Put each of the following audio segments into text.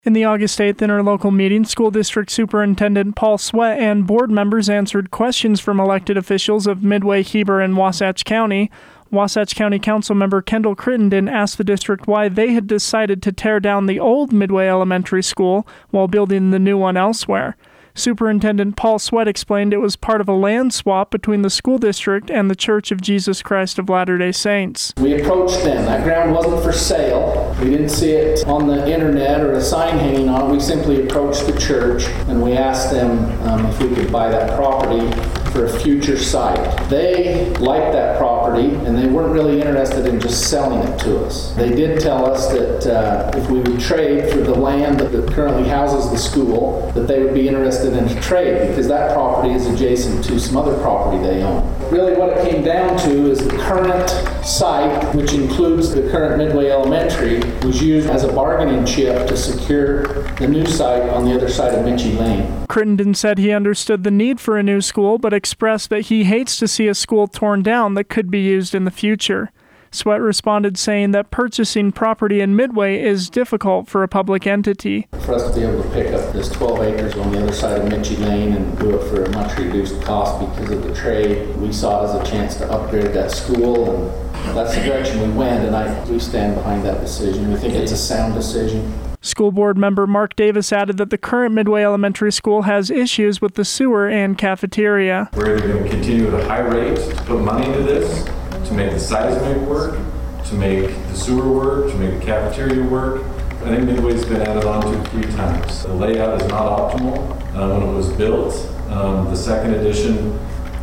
In the August 8th interlocal meeting, School District Superintendent Paul Sweat and board members answered questions from elected officials of Midway, Heber, and Wasatch County. Wasatch County Councilmember Kendall Crittenden asked the district why they had decided to tear down the old Midway Elementary School while building the new one elsewhere. Superintendent Paul Sweat explained it was part of a land swap between the school district and the Church of Jesus Christ of Latter-day Saints. We approached them. That ground wasn't for sale. We didn't see it on the internet or a sign hanging on it. We simply approached the church and we asked them if we could buy that property for a future site. They liked that property and they weren't really interested in just selling it to us. They did tell us that if we would trade for the land that currently houses the school, that they would be interested in a trade because that property is adjacent to some other property they own. Really what it came down to is the current site, which includes the current Midway Elementary, was used as a bargaining chip to secure the new site on the other side of Mitchie Lane. Crittenden said he understood the need for a new school, but expressed that he hates to see a school torn down that could be used in the future. Sweat responded saying that purchasing property in Midway is difficult for a public entity. For us to be able to pick up this 12 acres on the other side of Mitchie Lane and do it for a much reduced cost because of the trade, we saw it as a chance to upgrade that school, and that's the direction we went, and we stand behind that decision. We think it's a sound decision. School board member Mark Davis added that the current Midway Elementary School has issues with the sewer and cafeteria. We're either going to continue at a high rate to put money into this, to make the seismic work, to make the sewer work, to make the cafeteria work. I think Midway's been added on to 3 times. The layout is not optimal. When it was built, the second edition,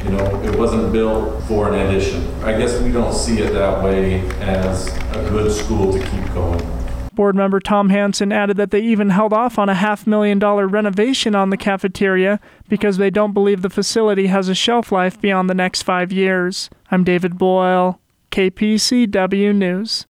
it wasn't built for an addition. I guess we don't see it that way as a good school to keep going. Board member Tom Hansen added that they even held off on a $500,000 renovation on the cafeteria because they don't believe the facility has a shelf life beyond the next 5 years. I'm David Boyle, KPCW News.